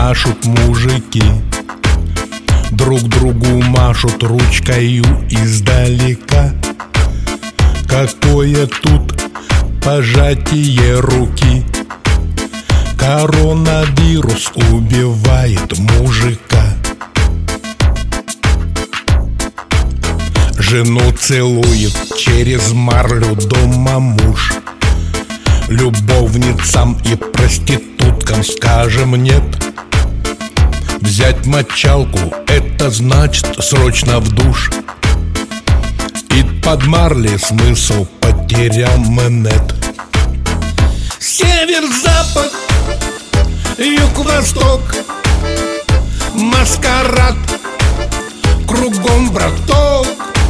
машут мужики, друг другу машут ручкою издалека. Какое тут пожатие руки! Коронавирус убивает мужика. Жену целует через марлю дома муж. Любовницам и проституткам скажем нет. Взять мочалку — это значит срочно в душ. И под марли смысл потерял монет. Север-запад, юг-восток, маскарад, кругом браток.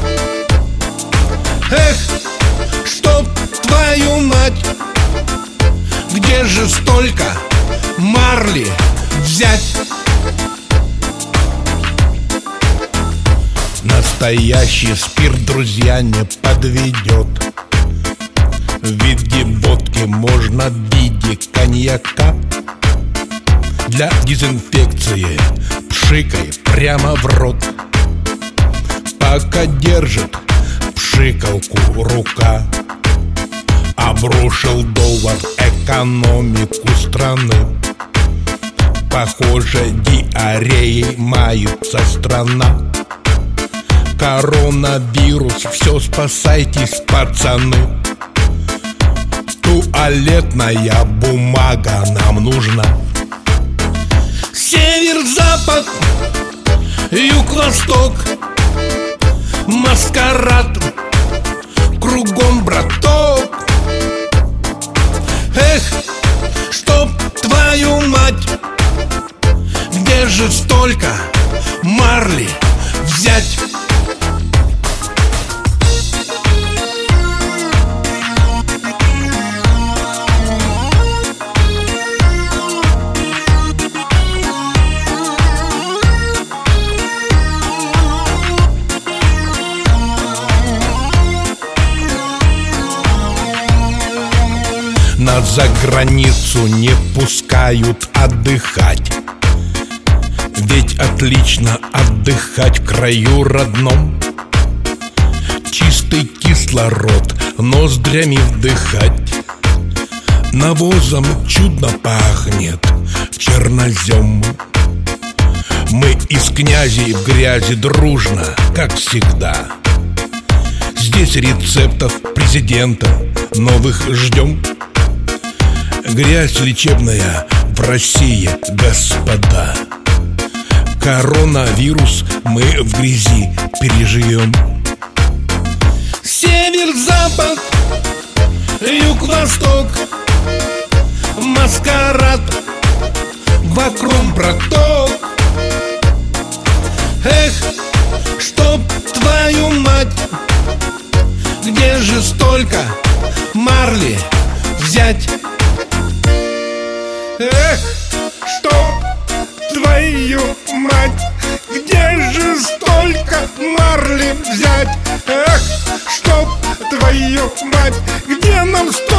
Эх, чтоб твою мать, где же столько марли взять? Настоящий спирт, друзья, не подведет. В виде водки, можно в виде коньяка. Для дезинфекции пшикай прямо в рот. Пока держит пшикалку рука. Обрушил доллар экономику страны. Похоже, диареей мается страна. Коронавирус, все, спасайтесь, пацаны. Туалетная бумага нам нужна. Север-запад, юг-восток, маскарад, кругом браток. Эх, чтоб твою мать, где же столько марли взять? Нас за границу не пускают отдыхать. Ведь отлично отдыхать в краю родном. Чистый кислород ноздрями вдыхать. Навозом чудно пахнет чернозем. Мы из князей в грязи дружно, как всегда. Здесь рецептов президента новых ждем. Грязь лечебная в России, господа. Коронавирус мы в грязи переживем. Север-запад, юг-восток, маскарад, вокруг браток. Эх, чтоб твою мать, где же столько марли взять? Эх, чтоб твою мать, где же столько марли взять? Эх, чтоб твою мать, где нам столько